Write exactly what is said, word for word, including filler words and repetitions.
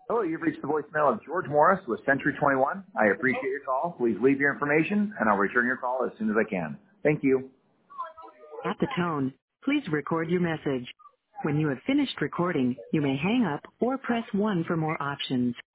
Hello, you've reached the voicemail of George Morris with Century twenty-one. I appreciate your call. Please leave your information, and I'll return your call as soon as I can. Thank you. At the tone, please record your message. When you have finished recording, you may hang up or press one for more options.